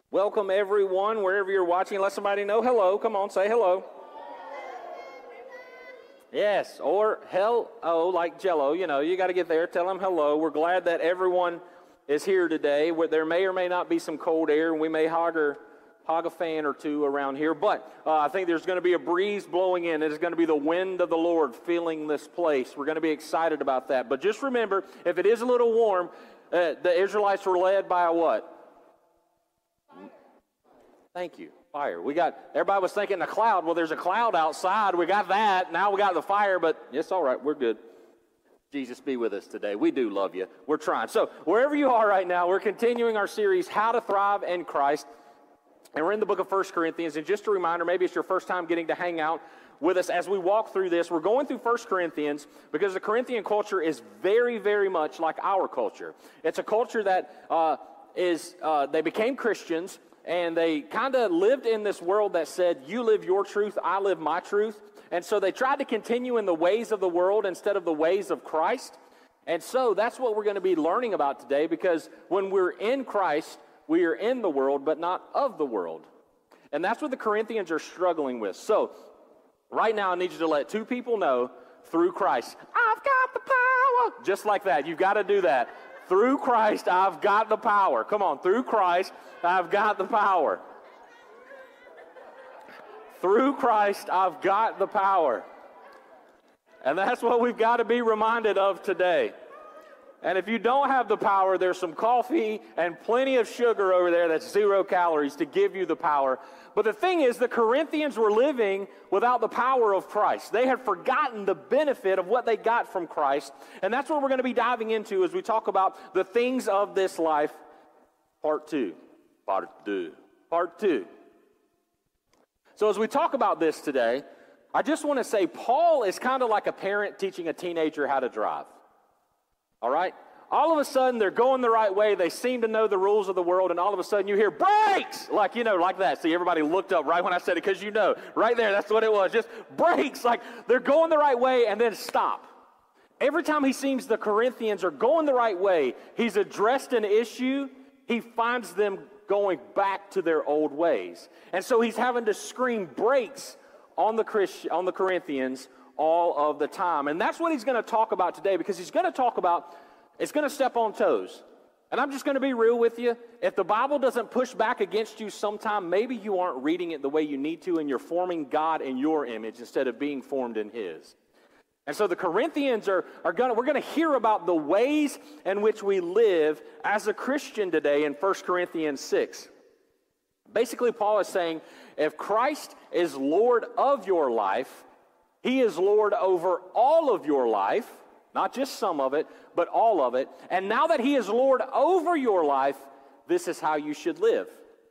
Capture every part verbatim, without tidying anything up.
Welcome, everyone, wherever you're watching. Let somebody know hello. Come on, say hello. Yes, or hello, like Jello. You know, you got to get there. Tell them hello. We're glad that everyone is here today. Where there may or may not be some cold air, and we may hog, or, hog a fan or two around here. But uh, I think there's going to be a breeze blowing in. It is going to be the wind of the Lord filling this place. We're going to be excited about that. But just remember, if it is a little warm, uh, the Israelites were led by a what? Thank you. Fire. We got, everybody was thinking a cloud. Well, there's a cloud outside. We got that. Now we got the fire, but it's all right. We're good. Jesus be with us today. We do love you. We're trying. So wherever you are right now, we're continuing our series, How to Thrive in Christ. And we're in the book of First Corinthians. And just a reminder, maybe it's your first time getting to hang out with us as we walk through this. We're going through First Corinthians because the Corinthian culture is very, very much like our culture. It's a culture that uh, is, uh, they became Christians, and they kind of lived in this world that said, you live your truth, I live my truth. And so they tried to continue in the ways of the world instead of the ways of Christ. And so that's what we're going to be learning about today, because when we're in Christ, we are in the world, but not of the world. And that's what the Corinthians are struggling with. So right now I need you to let two people know, through Christ, I've got the power. Just like that. You've got to do that. Through Christ, I've got the power. Come on, through Christ, I've got the power. Through Christ, I've got the power. And that's what we've got to be reminded of today. And if you don't have the power, there's some coffee and plenty of sugar over there that's zero calories to give you the power. But the thing is, the Corinthians were living without the power of Christ. They had forgotten the benefit of what they got from Christ. And that's what we're going to be diving into as we talk about the things of this life, part two. Part two. Part two. So as we talk about this today, I just want to say Paul is kind of like a parent teaching a teenager how to drive. All right? All of a sudden, they're going the right way. They seem to know the rules of the world, and all of a sudden, you hear brakes! Like, you know, like that. See, everybody looked up right when I said it, because you know. Right there, that's what it was. Just brakes. Like, they're going the right way, and then stop. Every time he seems the Corinthians are going the right way, he's addressed an issue, he finds them going back to their old ways. And so he's having to scream brakes on the Christ- on the Corinthians all of the time. And that's what he's going to talk about today, because he's going to talk about, it's going to step on toes. And I'm just going to be real with you. If the Bible doesn't push back against you sometime, maybe you aren't reading it the way you need to, and you're forming God in your image instead of being formed in his. And so the Corinthians are, are going to, we're going to hear about the ways in which we live as a Christian today in First Corinthians six. Basically, Paul is saying, if Christ is Lord of your life, he is Lord over all of your life, not just some of it, but all of it. And now that he is Lord over your life, this is how you should live.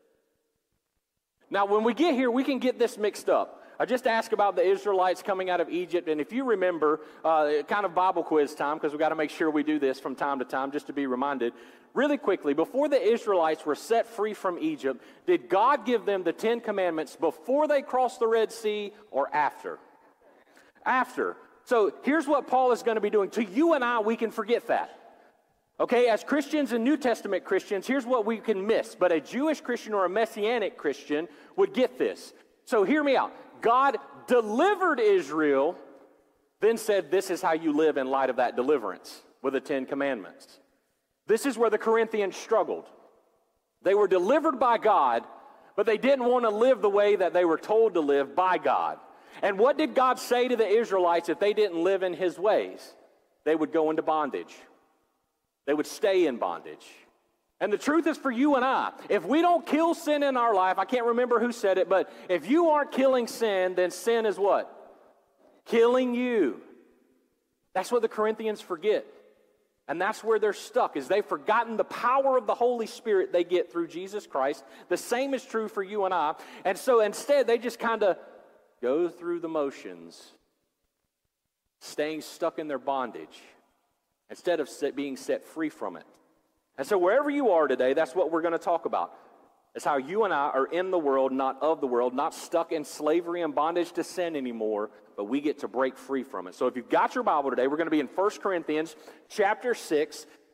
Now, when we get here, we can get this mixed up. I just asked about the Israelites coming out of Egypt, and if you remember, uh, kind of Bible quiz time, because we've got to make sure we do this from time to time, just to be reminded. Really quickly, before the Israelites were set free from Egypt, did God give them the Ten Commandments before they crossed the Red Sea or after? After. So here's what Paul is going to be doing. To you and I, we can forget that. Okay, as Christians and New Testament Christians, here's what we can miss. But a Jewish Christian or a Messianic Christian would get this. So hear me out. God delivered Israel, then said, this is how you live in light of that deliverance with the Ten Commandments. This is where the Corinthians struggled. They were delivered by God, but they didn't want to live the way that they were told to live by God. And what did God say to the Israelites if they didn't live in his ways? They would go into bondage. They would stay in bondage. And the truth is for you and I, if we don't kill sin in our life, I can't remember who said it, but if you aren't killing sin, then sin is what? Killing you. That's what the Corinthians forget. And that's where they're stuck, is they've forgotten the power of the Holy Spirit they get through Jesus Christ. The same is true for you and I. And so instead, they just kind of go through the motions, staying stuck in their bondage, instead of being set free from it. And so wherever you are today, that's what we're going to talk about. It's how you and I are in the world, not of the world, not stuck in slavery and bondage to sin anymore, but we get to break free from it. So if you've got your Bible today, we're going to be in First Corinthians chapter six.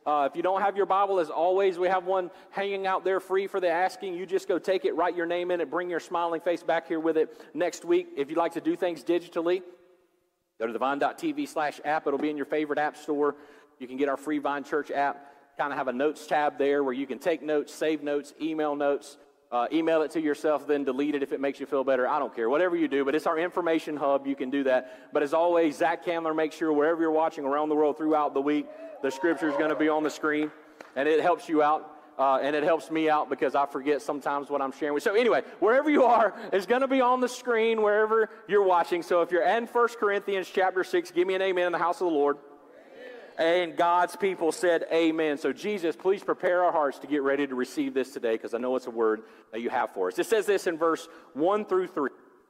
Uh, if you don't have your Bible, as always, we have one hanging out there free for the asking. You just go take it, write your name in it, bring your smiling face back here with it next week. If you'd like to do things digitally, go to the vine.tv slash app. It'll be in your favorite app store. You can get our free Vine Church app. Kind of have a notes tab there where you can take notes, save notes, email notes, uh, email it to yourself, then delete it if it makes you feel better. I don't care. Whatever you do, but it's our information hub. You can do that. But as always, Zach Candler makes sure wherever you're watching around the world throughout the week, the scripture is going to be on the screen, and it helps you out. Uh, and it helps me out because I forget sometimes what I'm sharing with. So anyway, wherever you are, it's going to be on the screen wherever you're watching. So if you're in First Corinthians chapter six, give me an amen in the house of the Lord. Amen. And God's people said amen. So Jesus, please prepare our hearts to get ready to receive this today, because I know it's a word that you have for us. It says this in verse one through three.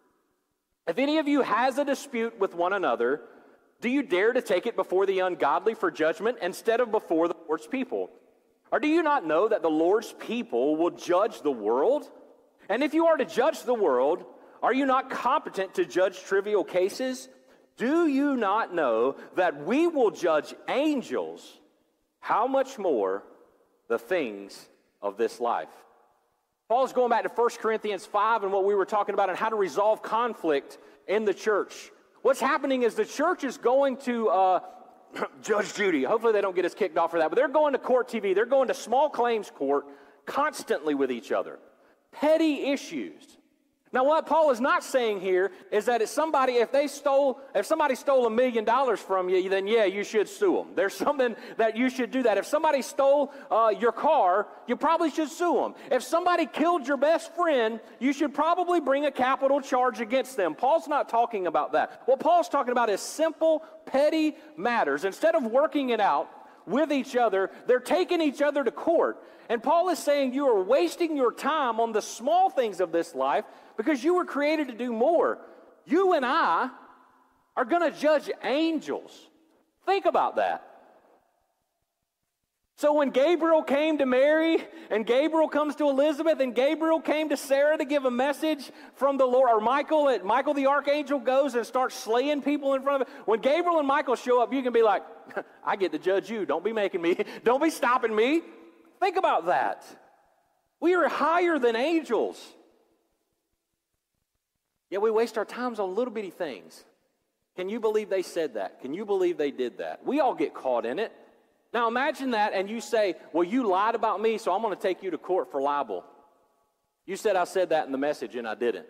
If any of you has a dispute with one another, do you dare to take it before the ungodly for judgment instead of before the Lord's people? Or do you not know that the Lord's people will judge the world? And if you are to judge the world, are you not competent to judge trivial cases? Do you not know that we will judge angels? How much more the things of this life? Paul's going back to First Corinthians five and what we were talking about and how to resolve conflict in the church. What's happening is the church is going to uh, Judge Judy. Hopefully they don't get us kicked off for that. But they're going to court T V. They're going to small claims court constantly with each other. Petty issues. Now what Paul is not saying here is that if somebody, if they stole, if somebody stole a million dollars from you, then yeah, you should sue them. There's something that you should do that. If somebody stole uh, your car, you probably should sue them. If somebody killed your best friend, you should probably bring a capital charge against them. Paul's not talking about that. What Paul's talking about is simple, petty matters. Instead of working it out with each other, they're taking each other to court. And Paul is saying you are wasting your time on the small things of this life because you were created to do more. You and I are going to judge angels. Think about that. So when Gabriel came to Mary, and Gabriel comes to Elizabeth, and Gabriel came to Sarah to give a message from the Lord, or Michael, and Michael the archangel goes and starts slaying people in front of it. When Gabriel and Michael show up, you can be like, I get to judge you. Don't be making me. Don't be stopping me. Think about that. We are higher than angels. Yet we waste our times on little bitty things. Can you believe they said that? Can you believe they did that? We all get caught in it. Now imagine that and you say, well, you lied about me, so I'm going to take you to court for libel. You said I said that in the message and I didn't.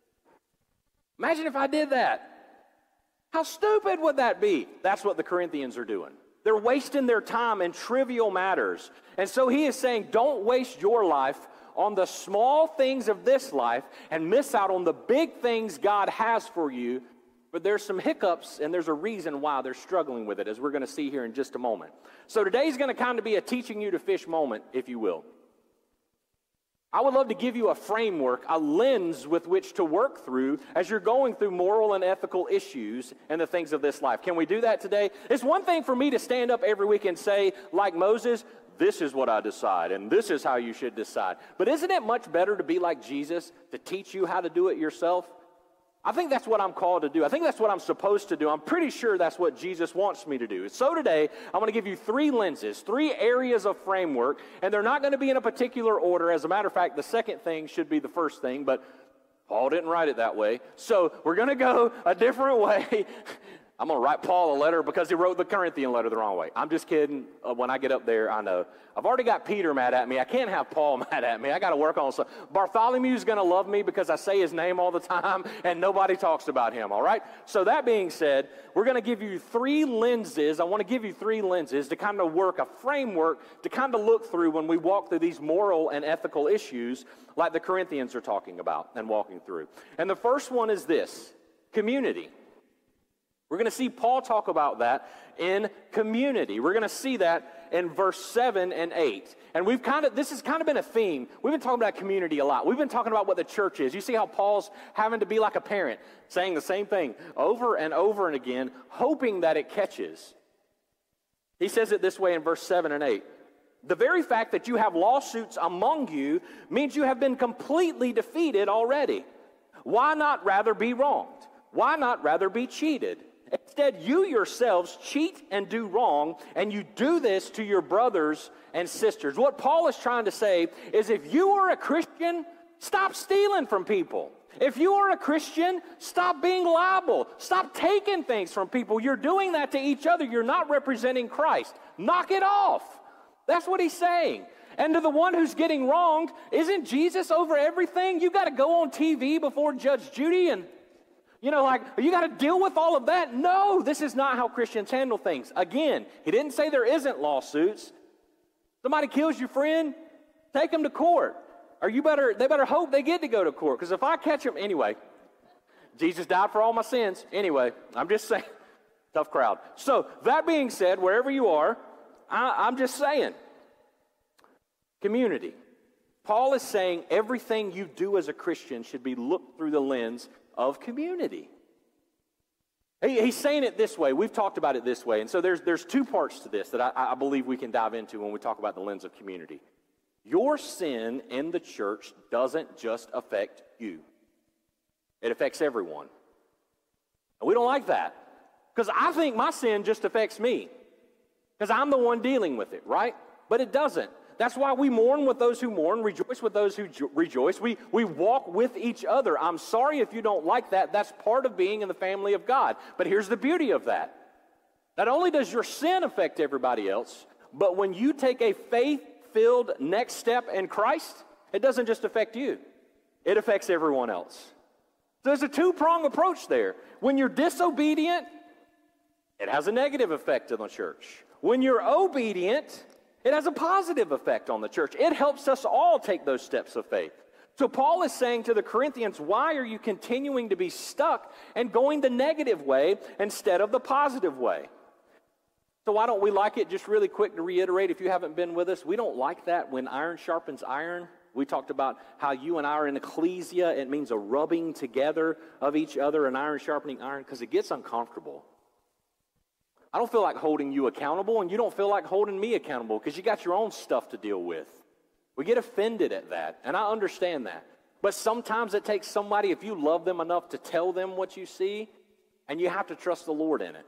Imagine if I did that. How stupid would that be? That's what the Corinthians are doing. They're wasting their time in trivial matters. And so he is saying, don't waste your life on the small things of this life and miss out on the big things God has for you. But there's some hiccups, and there's a reason why they're struggling with it, as we're going to see here in just a moment. So today's going to kind of be a teaching you to fish moment, if you will. I would love to give you a framework, a lens with which to work through as you're going through moral and ethical issues and the things of this life. Can we do that today? It's one thing for me to stand up every week and say, like Moses, this is what I decide, and this is how you should decide. But isn't it much better to be like Jesus, to teach you how to do it yourself? I think that's what I'm called to do. I think that's what I'm supposed to do. I'm pretty sure that's what Jesus wants me to do. So today, I'm going to give you three lenses, three areas of framework, and they're not going to be in a particular order. As a matter of fact, the second thing should be the first thing, but Paul didn't write it that way. So we're going to go a different way. I'm going to write Paul a letter because he wrote the Corinthian letter the wrong way. I'm just kidding. Uh, when I get up there, I know. I've already got Peter mad at me. I can't have Paul mad at me. I got to work on something. Bartholomew's going to love me because I say his name all the time and nobody talks about him, all right? So that being said, we're going to give you three lenses. I want to give you three lenses to kind of work a framework to kind of look through when we walk through these moral and ethical issues like the Corinthians are talking about and walking through. And the first one is this: community. We're going to see Paul talk about that in community. We're going to see that in verse seven and eight. And we've kind of, this has kind of been a theme. We've been talking about community a lot. We've been talking about what the church is. You see how Paul's having to be like a parent, saying the same thing over and over and again, hoping that it catches. He says it this way in verse seven and eight. The very fact that you have lawsuits among you means you have been completely defeated already. Why not rather be wronged? Why not rather be cheated? Instead, you yourselves cheat and do wrong, and you do this to your brothers and sisters. What Paul is trying to say is if you are a Christian, stop stealing from people. If you are a Christian, stop being liable. Stop taking things from people. You're doing that to each other. You're not representing Christ. Knock it off. That's what he's saying. And to the one who's getting wronged, isn't Jesus over everything? You got to go on T V before Judge Judy and, you know, like, you got to deal with all of that? No, this is not how Christians handle things. Again, he didn't say there isn't lawsuits. Somebody kills your friend, take them to court. Or you better, they better hope they get to go to court. Because if I catch them, anyway, Jesus died for all my sins. Anyway, I'm just saying, tough crowd. So that being said, wherever you are, I, I'm just saying, community. Paul is saying everything you do as a Christian should be looked through the lens of community. He, he's saying it this way. We've talked about it this way. And so there's, there's two parts to this that I, I believe we can dive into when we talk about the lens of community. Your sin in the church doesn't just affect you. It affects everyone. And we don't like that. Because I think my sin just affects me. Because I'm the one dealing with it, right? But it doesn't. That's why we mourn with those who mourn, rejoice with those who jo- rejoice. We, we walk with each other. I'm sorry if you don't like that. That's part of being in the family of God. But here's the beauty of that. Not only does your sin affect everybody else, but when you take a faith-filled next step in Christ, it doesn't just affect you. It affects everyone else. So there's a two-prong approach there. When you're disobedient, it has a negative effect on the church. When you're obedient, it has a positive effect on the church. It helps us all take those steps of faith. So Paul is saying to the Corinthians, why are you continuing to be stuck and going the negative way instead of the positive way? So why don't we like it? Just really quick to reiterate, if you haven't been with us, we don't like that when iron sharpens iron. We talked about how you and I are in ecclesia. It means a rubbing together of each other, an iron sharpening iron, because it gets uncomfortable. I don't feel like holding you accountable, and you don't feel like holding me accountable because you got your own stuff to deal with. We get offended at that, and I understand that. But sometimes it takes somebody, if you love them enough, to tell them what you see, and you have to trust the Lord in it.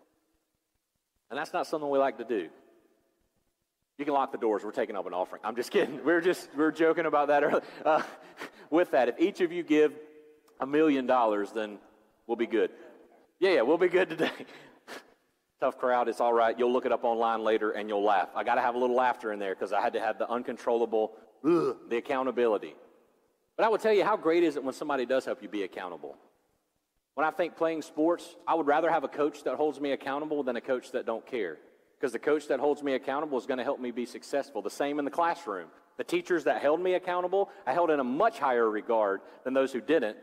And that's not something we like to do. You can lock the doors. We're taking up an offering. I'm just kidding. We're just we're joking about that earlier. Uh, with that, if each of you give a million dollars, then we'll be good. Yeah, yeah, we'll be good today. Tough crowd, it's all right. You'll look it up online later and you'll laugh. I got to have a little laughter in there because I had to have the uncontrollable, ugh, the accountability. But I would tell you, how great is it when somebody does help you be accountable? When I think playing sports, I would rather have a coach that holds me accountable than a coach that don't care. Because the coach that holds me accountable is going to help me be successful. The same in the classroom. The teachers that held me accountable, I held in a much higher regard than those who didn't.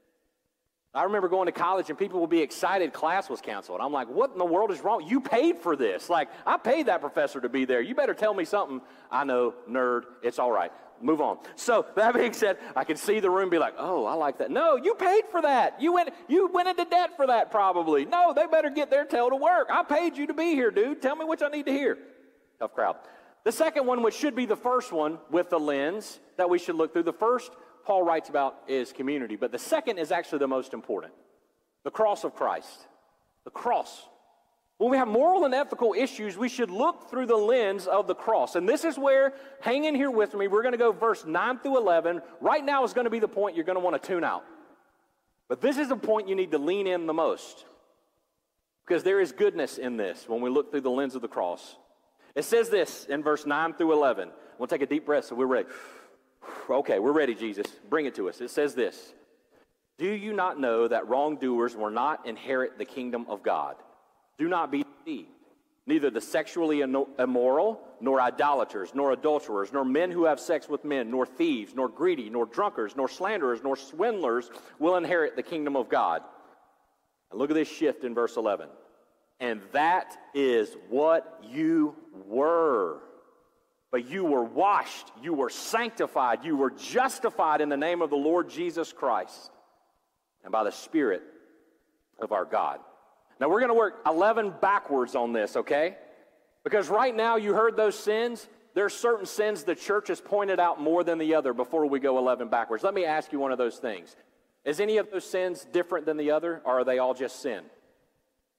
I remember going to college and people would be excited class was canceled. I'm like, what in the world is wrong? You paid for this. Like, I paid that professor to be there. You better tell me something. I know, nerd, it's all right. Move on. So that being said, I could see the room be like, oh, I like that. No, you paid for that. You went you went into debt for that probably. No, they better get their tail to work. I paid you to be here, dude. Tell me what I need to hear. Tough crowd. The second one, which should be the first one with the lens that we should look through, the first Paul writes about is community, but the second is actually the most important. The cross of Christ. The cross. When we have moral and ethical issues, we should look through the lens of the cross. And this is where, hang in here with me, we're going to go verse nine through eleven. Right now is going to be the point you're going to want to tune out. But this is the point you need to lean in the most. Because there is goodness in this when we look through the lens of the cross. It says this in verse nine through eleven. We'll take a deep breath so we're ready. Okay, we're ready, Jesus. Bring it to us. It says this. Do you not know that wrongdoers will not inherit the kingdom of God? Do not be deceived. Neither the sexually immoral, nor idolaters, nor adulterers, nor men who have sex with men, nor thieves, nor greedy, nor drunkards, nor slanderers, nor swindlers will inherit the kingdom of God. And look at this shift in verse eleven. And that is what you were. But you were washed, you were sanctified, you were justified in the name of the Lord Jesus Christ and by the Spirit of our God. Now we're going to work eleven backwards on this, okay? Because right now you heard those sins. There are certain sins the church has pointed out more than the other before we go eleven backwards. Let me ask you one of those things. Is any of those sins different than the other, or are they all just sin?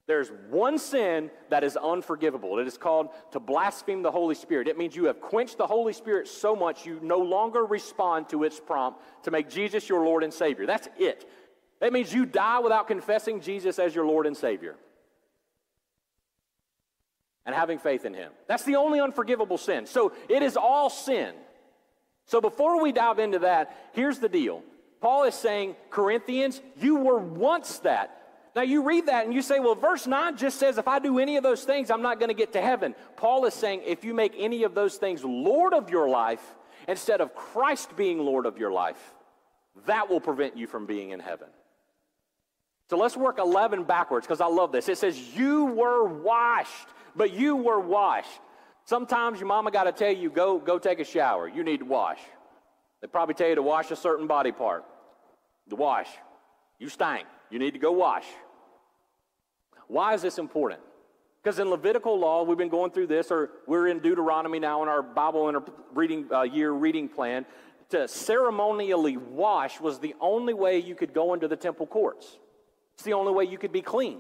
There's one sin that is unforgivable. It is called to blaspheme the Holy Spirit. It means you have quenched the Holy Spirit so much you no longer respond to its prompt to make Jesus your Lord and Savior. That's it. That means you die without confessing Jesus as your Lord and Savior and having faith in him. That's the only unforgivable sin. So it is all sin. So before we dive into that, here's the deal. Paul is saying, Corinthians, you were once that. Now you read that and you say, well, verse nine just says if I do any of those things, I'm not going to get to heaven. Paul is saying if you make any of those things Lord of your life instead of Christ being Lord of your life, that will prevent you from being in heaven. So let's work eleven backwards because I love this. It says you were washed, but you were washed. Sometimes your mama got to tell you, go, go take a shower. You need to wash. They probably tell you to wash a certain body part. To wash. You stank. You need to go wash. Why is this important? Because in Levitical law, we've been going through this, or we're in Deuteronomy now in our Bible inter- reading uh, year reading plan. To ceremonially wash was the only way you could go into the temple courts. It's the only way you could be clean.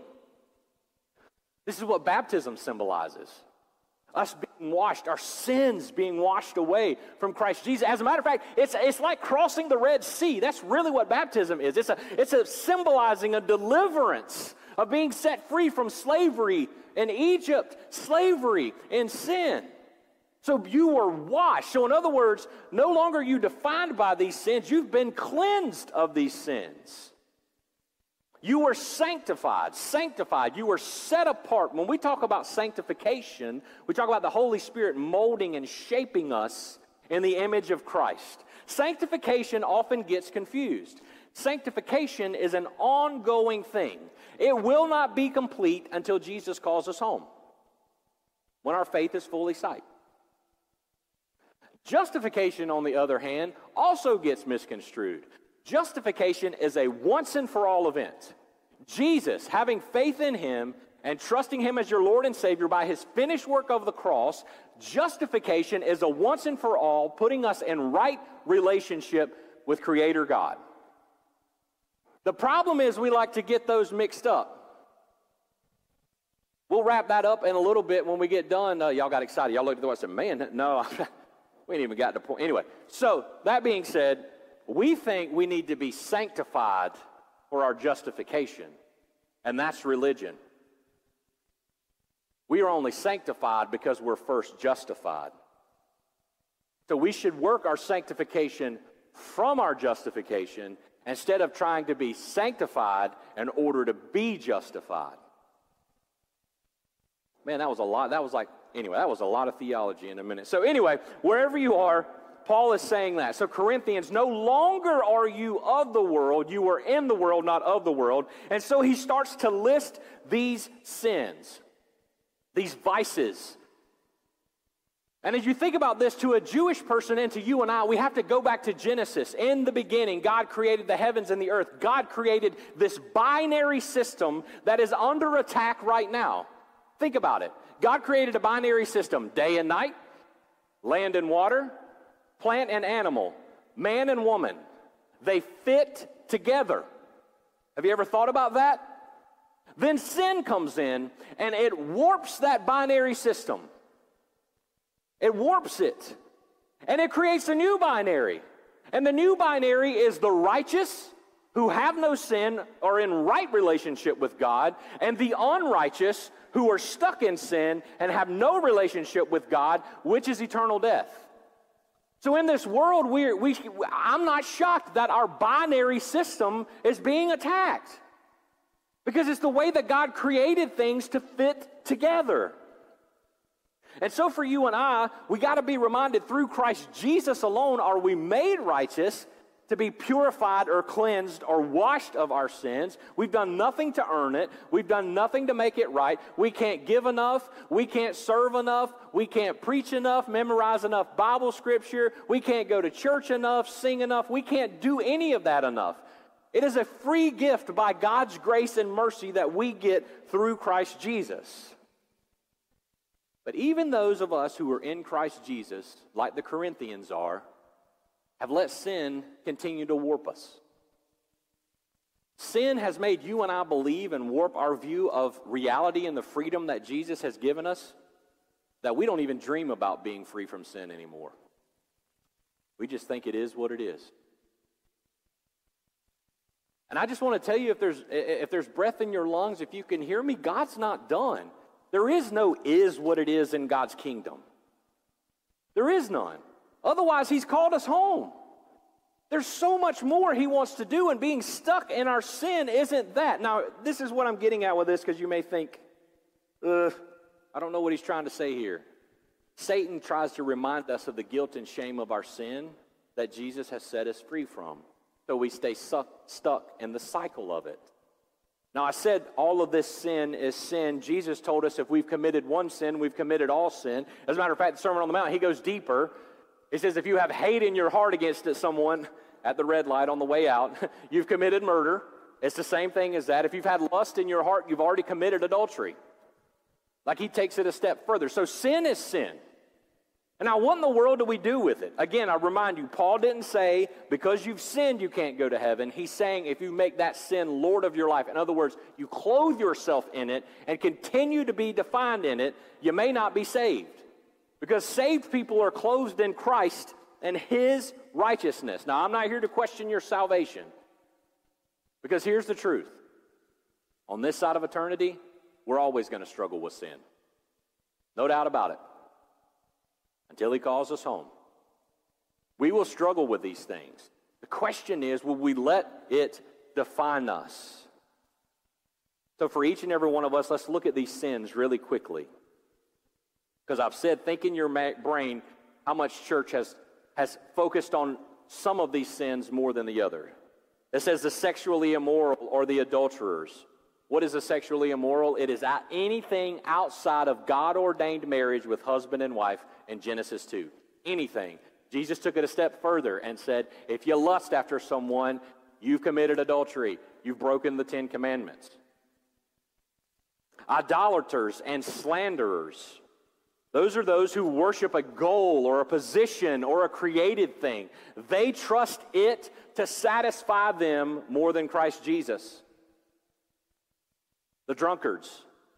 This is what baptism symbolizes. Us being washed, our sins being washed away from Christ Jesus. As a matter of fact, it's, it's like crossing the Red Sea. That's really what baptism is. It's a, it's a symbolizing a deliverance of being set free from slavery in Egypt, slavery in sin. So you were washed. So in other words, no longer are you defined by these sins. You've been cleansed of these sins. You were sanctified, sanctified. You were set apart. When we talk about sanctification, we talk about the Holy Spirit molding and shaping us in the image of Christ. Sanctification often gets confused. Sanctification is an ongoing thing. It will not be complete until Jesus calls us home, when our faith is fully sight. Justification, on the other hand, also gets misconstrued. Justification is a once and for all event. Jesus, having faith in him and trusting him as your Lord and Savior by his finished work of the cross, justification is a once and for all, putting us in right relationship with Creator God. The problem is we like to get those mixed up. We'll wrap that up in a little bit when we get done. Uh, y'all got excited. Y'all looked at the watch and said, man, no, we ain't even got to the point. Anyway, so that being said, we think we need to be sanctified for our justification, and that's religion. We are only sanctified because we're first justified. So we should work our sanctification from our justification instead of trying to be sanctified in order to be justified. Man, that was a lot. That was like, anyway, that was a lot of theology in a minute. So anyway, wherever you are, Paul is saying that. So Corinthians, no longer are you of the world. You are in the world, not of the world. And so he starts to list these sins, these vices. And as you think about this, to a Jewish person and to you and I, we have to go back to Genesis. In the beginning, God created the heavens and the earth. God created this binary system that is under attack right now. Think about it. God created a binary system, day and night, land and water, plant and animal, man and woman. They fit together. Have you ever thought about that? Then sin comes in and it warps that binary system. It warps it. And it creates a new binary. And the new binary is the righteous who have no sin are in right relationship with God, and the unrighteous who are stuck in sin and have no relationship with God, which is eternal death. So in this world, we're, we, I'm not shocked that our binary system is being attacked. Because it's the way that God created things to fit together. And so for you and I, we got to be reminded through Christ Jesus alone are we made righteous to be purified or cleansed or washed of our sins. We've done nothing to earn it. We've done nothing to make it right. We can't give enough. We can't serve enough. We can't preach enough, memorize enough Bible scripture. We can't go to church enough, sing enough. We can't do any of that enough. It is a free gift by God's grace and mercy that we get through Christ Jesus. But even those of us who are in Christ Jesus, like the Corinthians are, have let sin continue to warp us. Sin has made you and I believe and warp our view of reality and the freedom that Jesus has given us, that we don't even dream about being free from sin anymore. We just think it is what it is. And I just want to tell you, if there's if there's breath in your lungs, if you can hear me, God's not done. There is no is what it is in God's kingdom. There is none. Otherwise, he's called us home. There's so much more he wants to do, and being stuck in our sin isn't that. Now, this is what I'm getting at with this, because you may think, ugh, I don't know what he's trying to say here. Satan tries to remind us of the guilt and shame of our sin that Jesus has set us free from. So we stay stuck, stuck in the cycle of it. Now, I said all of this sin is sin. Jesus told us if we've committed one sin, we've committed all sin. As a matter of fact, the Sermon on the Mount, he goes deeper. He says if you have hate in your heart against someone at the red light on the way out, you've committed murder. It's the same thing as that. If you've had lust in your heart, you've already committed adultery. Like he takes it a step further. So sin is sin. And now what in the world do we do with it? Again, I remind you, Paul didn't say because you've sinned you can't go to heaven. He's saying if you make that sin Lord of your life, in other words, you clothe yourself in it and continue to be defined in it, you may not be saved. Because saved people are clothed in Christ and his righteousness. Now, I'm not here to question your salvation. Because here's the truth. On this side of eternity, we're always going to struggle with sin. No doubt about it. Until he calls us home. We will struggle with these things. The question is, will we let it define us? So for each and every one of us, let's look at these sins really quickly. Because I've said, think in your brain how much church has, has focused on some of these sins more than the other. It says the sexually immoral or the adulterers. What is a sexually immoral? It is anything outside of God-ordained marriage with husband and wife in Genesis two. Anything. Jesus took it a step further and said, if you lust after someone, you've committed adultery. You've broken the Ten Commandments. Idolaters and slanderers. Those are those who worship a goal or a position or a created thing. They trust it to satisfy them more than Christ Jesus. The drunkards.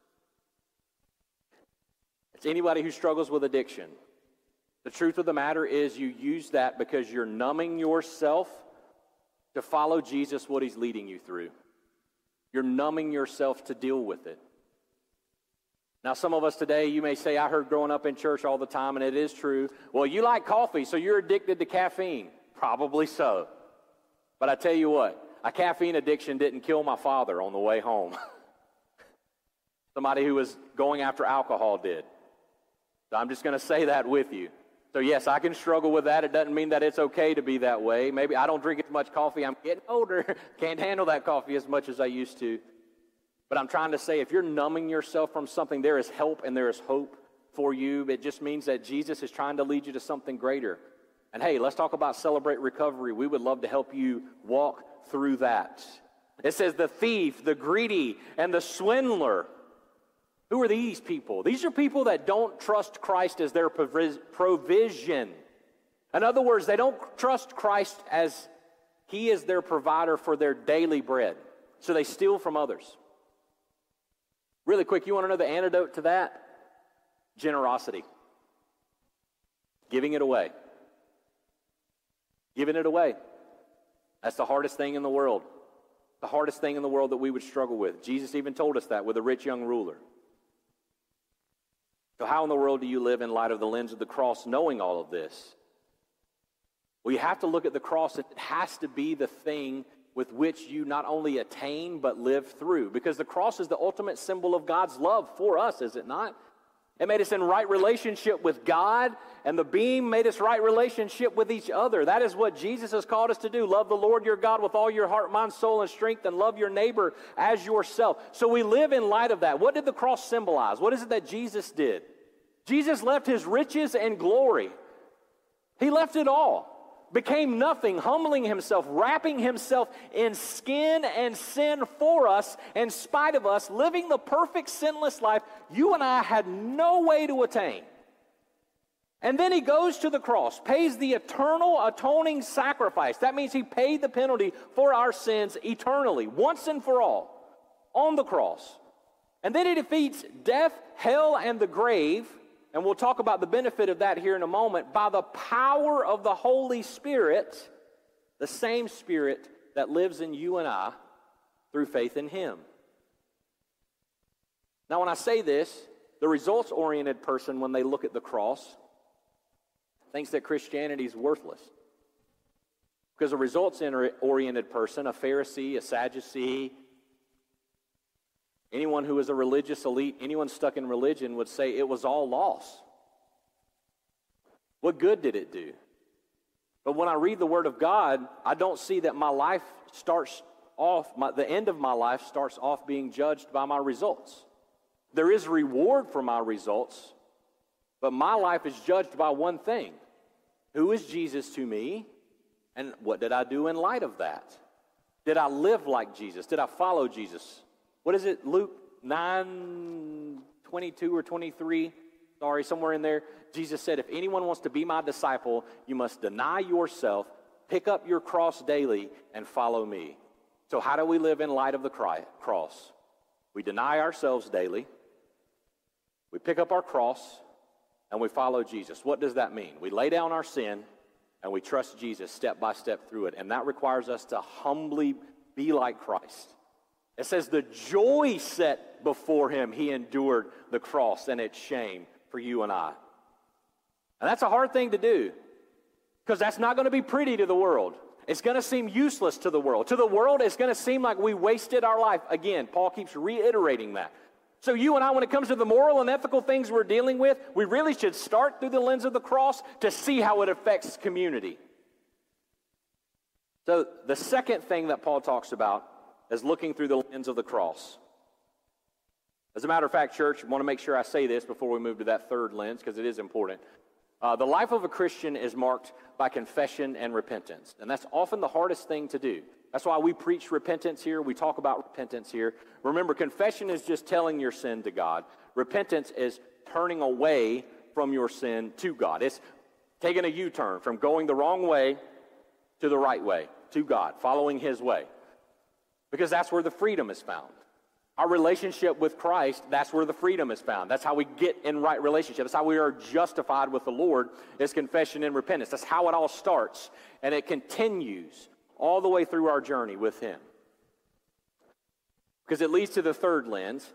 It's anybody who struggles with addiction. The truth of the matter is you use that because you're numbing yourself to follow Jesus, what he's leading you through. You're numbing yourself to deal with it. Now, some of us today, you may say, I heard growing up in church all the time, and it is true. Well, you like coffee, so you're addicted to caffeine. Probably so. But I tell you what, a caffeine addiction didn't kill my father on the way home. Somebody who was going after alcohol did. So I'm just going to say that with you. So yes, I can struggle with that. It doesn't mean that it's okay to be that way. Maybe I don't drink as much coffee. I'm getting older. Can't handle that coffee as much as I used to. But I'm trying to say, if you're numbing yourself from something, there is help and there is hope for you. It just means that Jesus is trying to lead you to something greater. And hey, let's talk about Celebrate Recovery. We would love to help you walk through that. It says the thief, the greedy, and the swindler. Who are these people? These are people that don't trust Christ as their provision. In other words, they don't trust Christ as he is their provider for their daily bread. So they steal from others. Really quick, you want to know the antidote to that? Generosity. Giving it away. Giving it away. That's the hardest thing in the world. The hardest thing in the world that we would struggle with. Jesus even told us that with a rich young ruler. So how in the world do you live in light of the lens of the cross knowing all of this? Well, you have to look at the cross. It has to be the thing with which you not only attain but live through. Because the cross is the ultimate symbol of God's love for us, is it not? It made us in right relationship with God, and the beam made us right relationship with each other. That is what Jesus has called us to do. Love the Lord your God with all your heart, mind, soul, and strength, and love your neighbor as yourself. So we live in light of that. What did the cross symbolize? What is it that Jesus did? Jesus left his riches and glory. He left it all. Became nothing, humbling himself, wrapping himself in skin and sin for us, in spite of us, living the perfect sinless life you and I had no way to attain. And then he goes to the cross, pays the eternal atoning sacrifice. That means he paid the penalty for our sins eternally, once and for all, on the cross. And then he defeats death, hell, and the grave, and we'll talk about the benefit of that here in a moment, by the power of the Holy Spirit, the same Spirit that lives in you and I through faith in him. Now, when I say this, the results-oriented person, when they look at the cross, thinks that Christianity is worthless. Because a results-oriented person, a Pharisee, a Sadducee, anyone who is a religious elite, anyone stuck in religion would say it was all loss. What good did it do? But when I read the Word of God, I don't see that my life starts off, my, the end of my life starts off being judged by my results. There is reward for my results, but my life is judged by one thing. Who is Jesus to me, and what did I do in light of that? Did I live like Jesus? Did I follow Jesus? What is it, Luke nine twenty-two or twenty-three? Sorry, somewhere in there. Jesus said, if anyone wants to be my disciple, you must deny yourself, pick up your cross daily, and follow me. So how do we live in light of the cross? We deny ourselves daily, we pick up our cross, and we follow Jesus. What does that mean? We lay down our sin, and we trust Jesus step by step through it. And that requires us to humbly be like Christ. It says the joy set before him, he endured the cross and its shame for you and I. And that's a hard thing to do, because that's not going to be pretty to the world. It's going to seem useless to the world. To the world, it's going to seem like we wasted our life. Again, Paul keeps reiterating that. So you and I, when it comes to the moral and ethical things we're dealing with, we really should start through the lens of the cross to see how it affects community. So the second thing that Paul talks about is looking through the lens of the cross. As a matter of fact, church, I want to make sure I say this before we move to that third lens, because it is important. Uh, the life of a Christian is marked by confession and repentance, and that's often the hardest thing to do. That's why we preach repentance here. We talk about repentance here. Remember, confession is just telling your sin to God. Repentance is turning away from your sin to God. It's taking a U-turn from going the wrong way to the right way, to God, following his way. Because that's where the freedom is found. Our relationship with Christ, that's where the freedom is found. That's how we get in right relationship. That's how we are justified with the Lord, is confession and repentance. That's how it all starts. And it continues all the way through our journey with him. Because it leads to the third lens,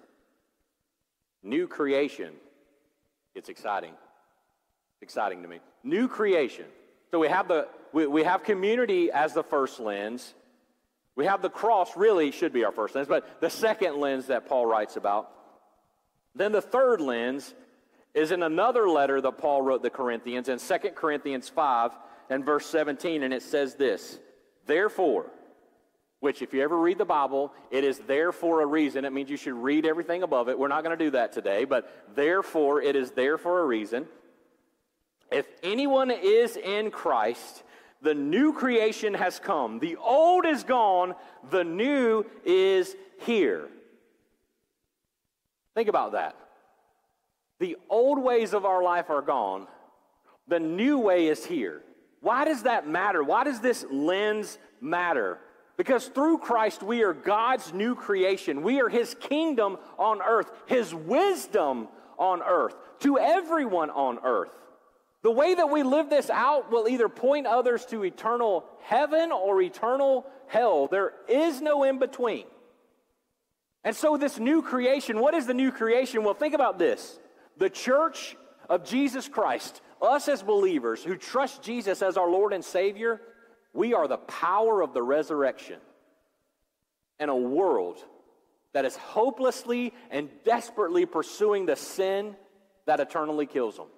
new creation. It's exciting. It's exciting to me. New creation. So we have the we, we have community as the first lens. We have the cross, really should be our first lens, but the second lens that Paul writes about. Then the third lens is in another letter that Paul wrote the Corinthians, in Second Corinthians five and verse seventeen, and it says this, therefore, which if you ever read the Bible, it is there for a reason. It means you should read everything above it. We're not going to do that today, but therefore, it is there for a reason. If anyone is in Christ, the new creation has come. The old is gone. The new is here. Think about that. The old ways of our life are gone. The new way is here. Why does that matter? Why does this lens matter? Because through Christ, we are God's new creation. We are his kingdom on earth, his wisdom on earth, to everyone on earth. The way that we live this out will either point others to eternal heaven or eternal hell. There is no in between. And so this new creation, what is the new creation? Well, think about this. The church of Jesus Christ, us as believers who trust Jesus as our Lord and Savior, we are the power of the resurrection in a world that is hopelessly and desperately pursuing the sin that eternally kills them.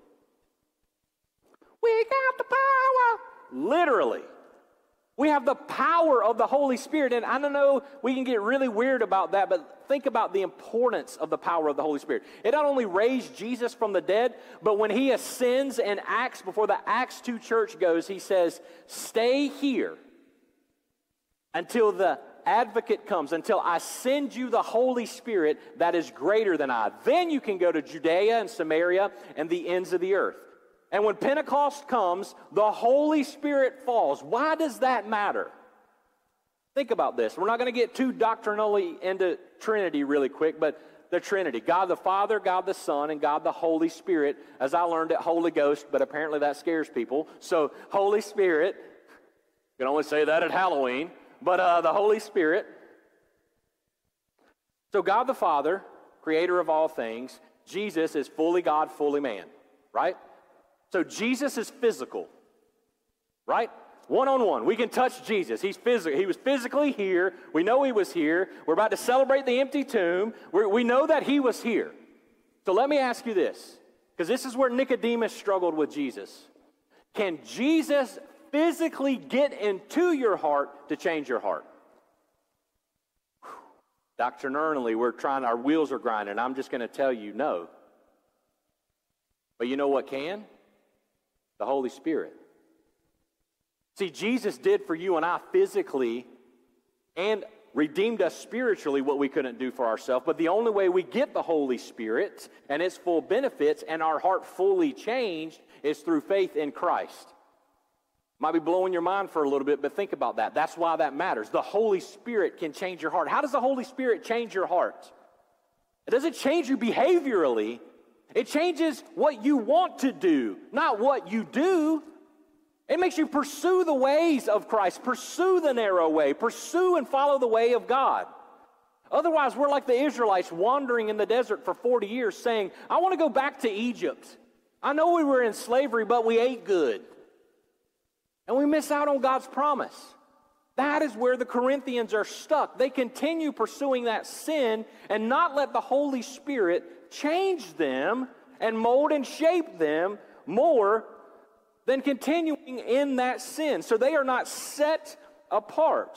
We got the power. Literally. We have the power of the Holy Spirit. And I don't know, we can get really weird about that, but think about the importance of the power of the Holy Spirit. It not only raised Jesus from the dead, but when he ascends in Acts, before the Acts two church goes, he says, stay here until the advocate comes, until I send you the Holy Spirit that is greater than I. Then you can go to Judea and Samaria and the ends of the earth. And when Pentecost comes, the Holy Spirit falls. Why does that matter? Think about this. We're not going to get too doctrinally into Trinity really quick, but the Trinity, God the Father, God the Son, and God the Holy Spirit, as I learned at Holy Ghost, but apparently that scares people. So Holy Spirit, you can only say that at Halloween, but uh, the Holy Spirit. So God the Father, creator of all things, Jesus is fully God, fully man, right? So Jesus is physical, right? One-on-one, we can touch Jesus. He's physical. He was physically here. We know he was here. We're about to celebrate the empty tomb. We're, we know that he was here. So let me ask you this, because this is where Nicodemus struggled with Jesus. Can Jesus physically get into your heart to change your heart? Whew. Doctrinally, we're trying, our wheels are grinding. I'm just going to tell you no. But you know what can? The Holy Spirit. See, Jesus did for you and I physically and redeemed us spiritually what we couldn't do for ourselves. But the only way we get the Holy Spirit and its full benefits and our heart fully changed is through faith in Christ. Might be blowing your mind for a little bit, but think about that. That's why that matters. The Holy Spirit can change your heart. How does the Holy Spirit change your heart? It doesn't change you behaviorally. It changes what you want to do, not what you do. It makes you pursue the ways of Christ, pursue the narrow way, pursue and follow the way of God. Otherwise, we're like the Israelites wandering in the desert for forty years saying, I want to go back to Egypt. I know we were in slavery, but we ate good. And we miss out on God's promise. That is where the Corinthians are stuck. They continue pursuing that sin and not let the Holy Spirit change them and mold and shape them more than continuing in that sin. So they are not set apart.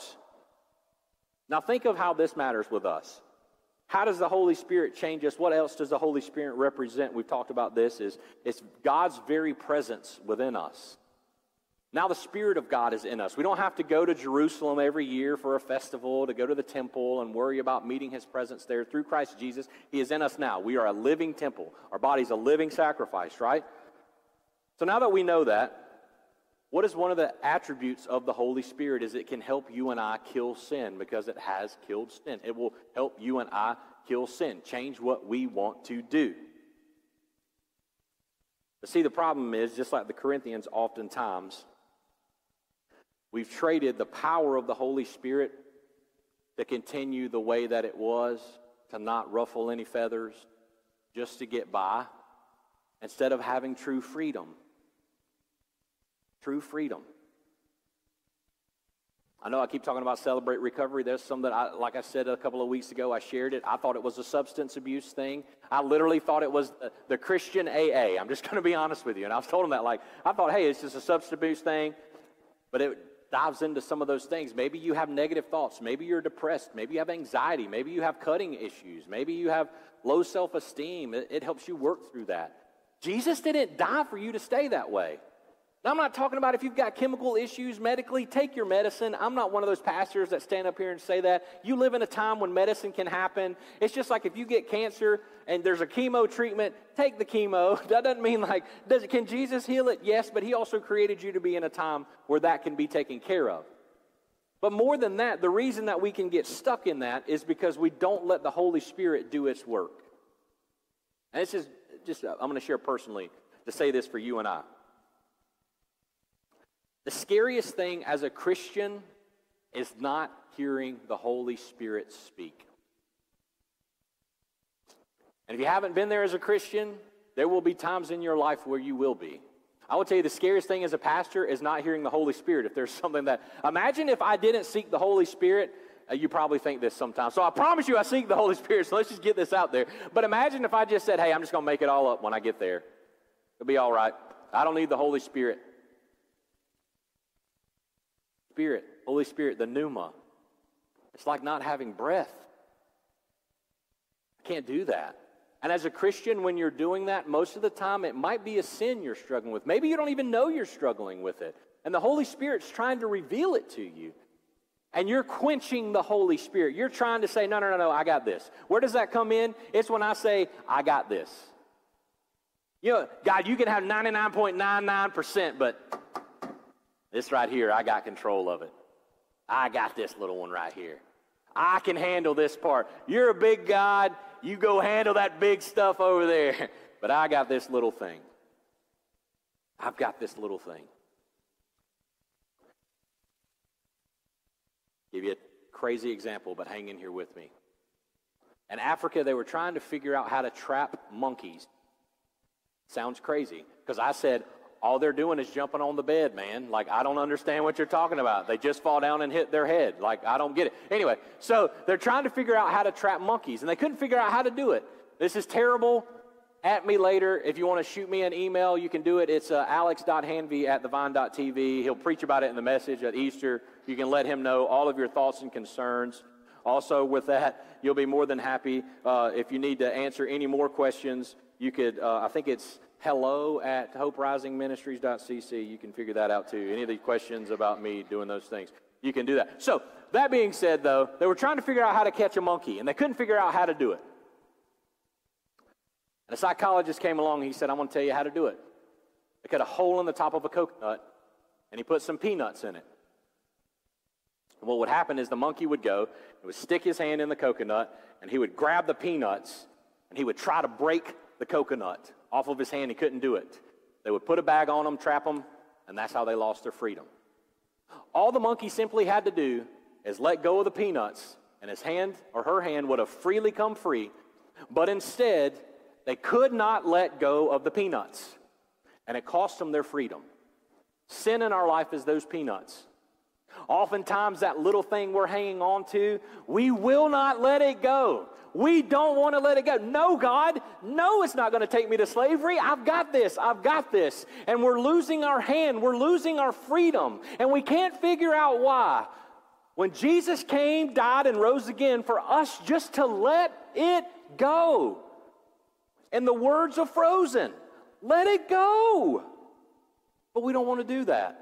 Now think of how this matters with us. How does the Holy Spirit change us? What else does the Holy Spirit represent? We've talked about this. Is it's God's very presence within us. Now the Spirit of God is in us. We don't have to go to Jerusalem every year for a festival, to go to the temple and worry about meeting His presence there. Through Christ Jesus, He is in us now. We are a living temple. Our body's a living sacrifice, right? So now that we know that, what is one of the attributes of the Holy Spirit is it can help you and I kill sin because it has killed sin. It will help you and I kill sin, change what we want to do. But see, the problem is, just like the Corinthians oftentimes, we've traded the power of the Holy Spirit to continue the way that it was, to not ruffle any feathers, just to get by, instead of having true freedom. True freedom. I know I keep talking about Celebrate Recovery. There's some that, I, like I said a couple of weeks ago, I shared it. I thought it was a substance abuse thing. I literally thought it was the, the Christian A A. I'm just going to be honest with you. And I was told them that, like, I thought, hey, it's just a substance abuse thing. But it dives into some of those things. Maybe you have negative thoughts. Maybe you're depressed. Maybe you have anxiety. Maybe you have cutting issues. Maybe you have low self-esteem. It, it helps you work through that. Jesus didn't die for you to stay that way. Now, I'm not talking about if you've got chemical issues medically, take your medicine. I'm not one of those pastors that stand up here and say that. You live in a time when medicine can happen. It's just like if you get cancer and there's a chemo treatment, take the chemo. That doesn't mean like, does it, can Jesus heal it? Yes, but He also created you to be in a time where that can be taken care of. But more than that, the reason that we can get stuck in that is because we don't let the Holy Spirit do its work. And this is just, I'm going to share personally to say this for you and I. The scariest thing as a Christian is not hearing the Holy Spirit speak. And if you haven't been there as a Christian, there will be times in your life where you will be. I will tell you the scariest thing as a pastor is not hearing the Holy Spirit. If there's something that, imagine if I didn't seek the Holy Spirit, uh, you probably think this sometimes. So I promise you I seek the Holy Spirit, so let's just get this out there. But imagine if I just said, hey, I'm just going to make it all up when I get there. It'll be all right. I don't need the Holy Spirit. Spirit, Holy Spirit, the pneuma. It's like not having breath. I can't do that. And as a Christian, when you're doing that, most of the time it might be a sin you're struggling with. Maybe you don't even know you're struggling with it. And the Holy Spirit's trying to reveal it to you. And you're quenching the Holy Spirit. You're trying to say, no, no, no, no, I got this. Where does that come in? It's when I say, I got this. You know, God, you can have ninety-nine point nine nine percent, but this right here, I got control of it. I got this little one right here. I can handle this part. You're a big God. You go handle that big stuff over there. But I got this little thing. I've got this little thing. Give you a crazy example, but hang in here with me. In Africa, they were trying to figure out how to trap monkeys. Sounds crazy, because I said, all they're doing is jumping on the bed, man. Like, I don't understand what you're talking about. They just fall down and hit their head. Like, I don't get it. Anyway, so they're trying to figure out how to trap monkeys, and they couldn't figure out how to do it. This is terrible. At me later. If you want to shoot me an email, you can do it. It's uh, alex dot hanvey at the vine dot t v. He'll preach about it in the message at Easter. You can let him know all of your thoughts and concerns. Also, with that, you'll be more than happy. Uh, if you need to answer any more questions, you could, uh, I think it's hello at hope rising ministries dot c c. You can figure that out too. Any of the questions about me doing those things, you can do that. So, that being said, though, they were trying to figure out how to catch a monkey, and they couldn't figure out how to do it. And a psychologist came along, and he said, I'm going to tell you how to do it. They cut a hole in the top of a coconut, and he put some peanuts in it. And what would happen is the monkey would go, he would stick his hand in the coconut, and he would grab the peanuts, and he would try to break the coconut off of his hand. He couldn't do it. They would put a bag on him, trap him, and that's how they lost their freedom. All the monkey simply had to do is let go of the peanuts, and his hand or her hand would have freely come free, but instead, they could not let go of the peanuts, and it cost them their freedom. Sin in our life is those peanuts. Oftentimes, that little thing we're hanging on to, we will not let it go. We don't want to let it go. No, God, no, it's not going to take me to slavery. I've got this. I've got this. And we're losing our hand. We're losing our freedom, and we can't figure out why. When Jesus came, died, and rose again for us just to let it go. In the words of Frozen, let it go. But we don't want to do that.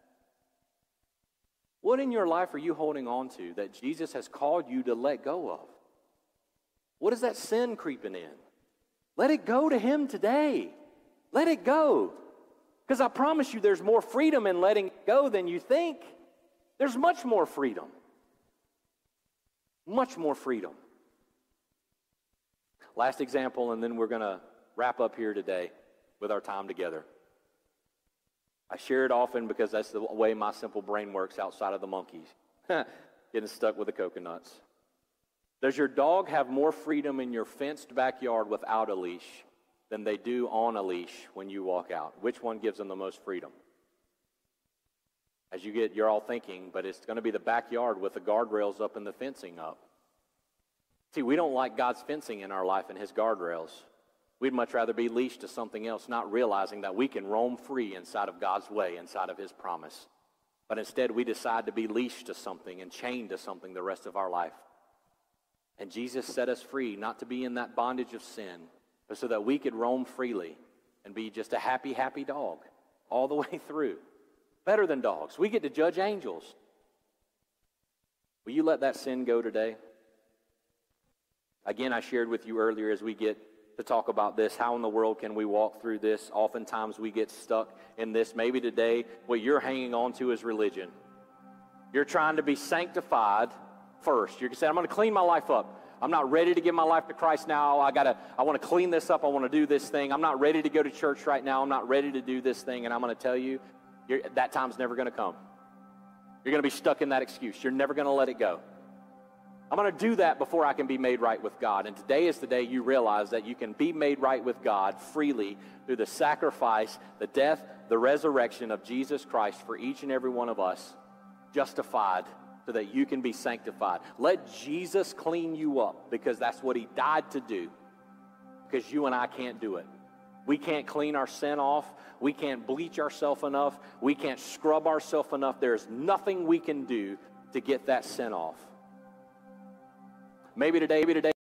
What in your life are you holding on to that Jesus has called you to let go of? What is that sin creeping in? Let it go to Him today. Let it go. Because I promise you there's more freedom in letting it go than you think. There's much more freedom. Much more freedom. Last example, and then we're going to wrap up here today with our time together. I share it often because that's the way my simple brain works outside of the monkeys. Getting stuck with the coconuts. Does your dog have more freedom in your fenced backyard without a leash than they do on a leash when you walk out? Which one gives them the most freedom? As you get, you're all thinking, but it's going to be the backyard with the guardrails up and the fencing up. See, we don't like God's fencing in our life and His guardrails. We'd much rather be leashed to something else, not realizing that we can roam free inside of God's way, inside of His promise. But instead, we decide to be leashed to something and chained to something the rest of our life. And Jesus set us free, not to be in that bondage of sin, but so that we could roam freely and be just a happy, happy dog all the way through. Better than dogs. We get to judge angels. Will you let that sin go today? Again, I shared with you earlier as we get to talk about this, how in the world can we walk through this? Oftentimes we get stuck in this. Maybe today what you're hanging on to is religion. You're trying to be sanctified first. You're saying, I'm going to clean my life up. I'm not ready to give my life to Christ now. I gotta, I want to clean this up. I want to do this thing. I'm not ready to go to church right now. I'm not ready to do this thing. And I'm going to tell you, you're, that time's never going to come. You're going to be stuck in that excuse. You're never going to let it go. I'm going to do that before I can be made right with God. And today is the day you realize that you can be made right with God freely through the sacrifice, the death, the resurrection of Jesus Christ for each and every one of us, justified so that you can be sanctified. Let Jesus clean you up because that's what He died to do, because you and I can't do it. We can't clean our sin off. We can't bleach ourselves enough. We can't scrub ourselves enough. There's nothing we can do to get that sin off. Maybe today, maybe today.